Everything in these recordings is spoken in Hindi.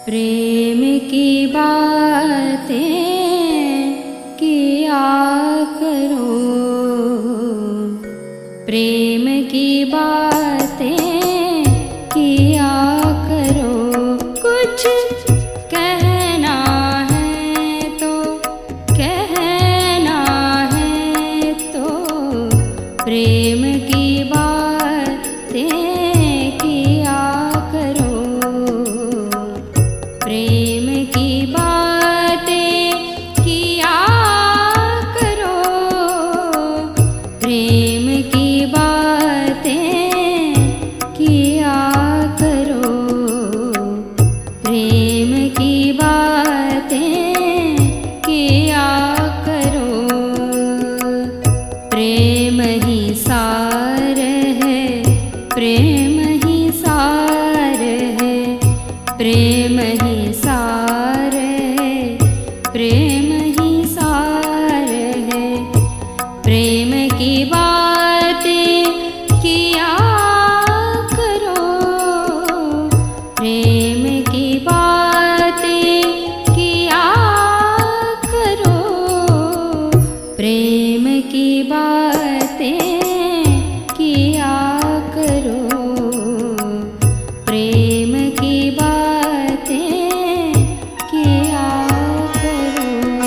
प्रेम की बातें किया करो, प्रेम की बातें किया करो। कुछ कहना है तो कहना है तो प्रेम की बातें किया करो, प्रेम की बातें किया करो, प्रेम की बातें किया करो, प्रेम की बातें किया करो। प्रेम ही सार है, प्रेम ही सार है, प्रेम ही सार है, प्रेम ही सार है। प्रेम की बातें किया करो, प्रेम की बातें किया करो, प्रेम की बातें किया करो, प्रेम की बातें किया करो।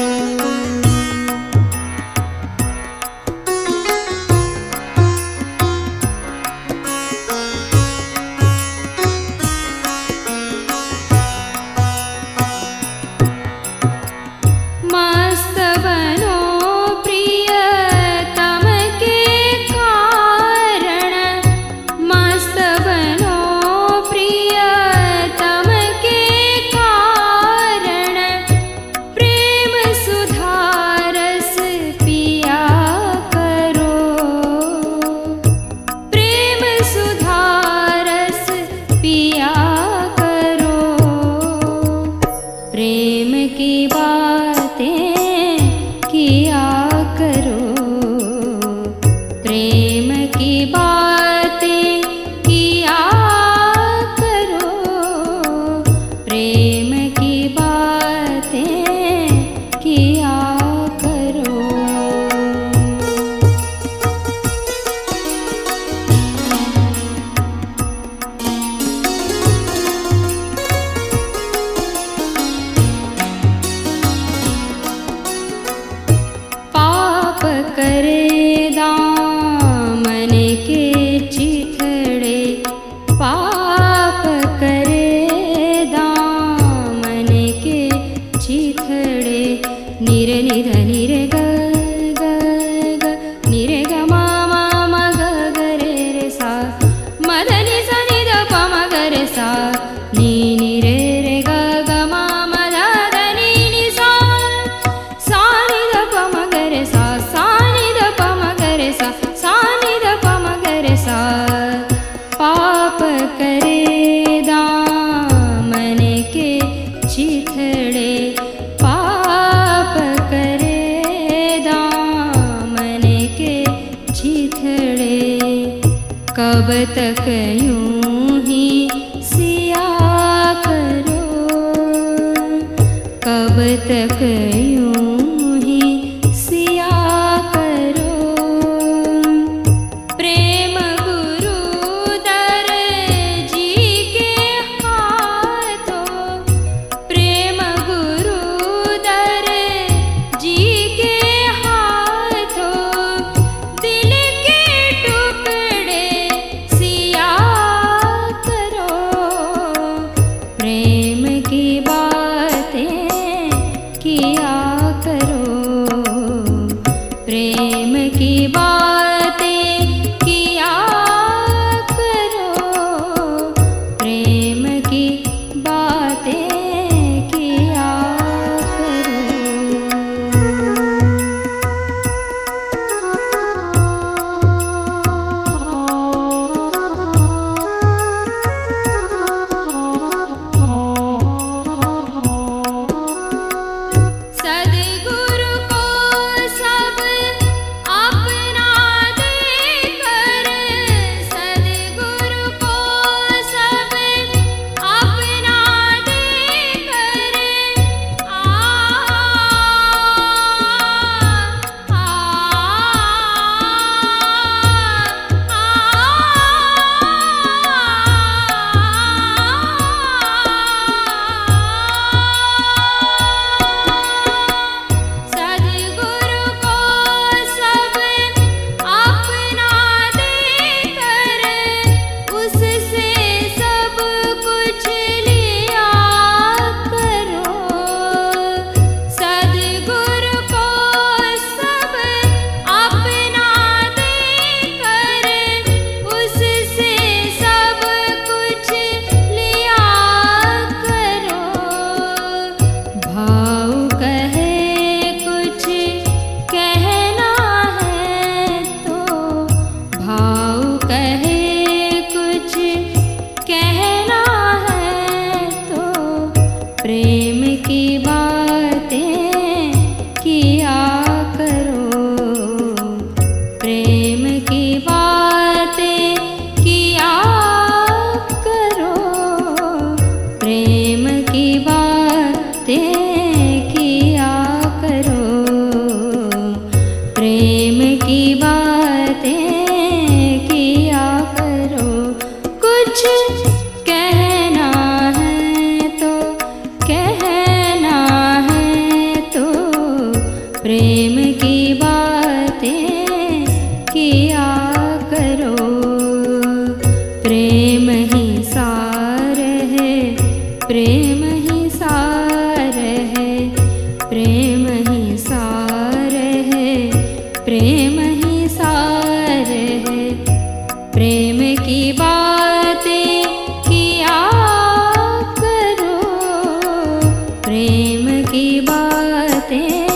मस्त बनो प्रियतम के कारण, मस्त बनो प्रियतम के कारण। प्रेम सुधारस पिया करो, प्रेम सुधारस पिया करो। प्रेम की बातें किया करो, प्रेम की बातें किया करो, प्रेम की बातें किया करो। पाप करे दामन के चिथड़े, पाप करे दामन के चिथड़े। निरे निध निरे ग ग ग, निरे ग मा मा मा ग ग रे रे सा, मद नि सा नि ध प म ग रे सा, नि नि रे रे ग ग मा म ध ध नि नि सा, सा नि ध प म ग रे सा, सा नि ध प म ग रे सा, सा नि ध प म ग रे सा। पाप करे दामन के चिथड़े, पाप करे दामन के चिथड़े। कब तक यूं ही सिया करो, कब तक यूं ही सिया करो। प्रेम गुरु दर जी के हाथों, प्रेम गुरु दर जी के हाथों। दिल के टुकड़े सिया करो, प्रेम की बातें किया प्रेम की बातें किया करो, प्रेम की बातें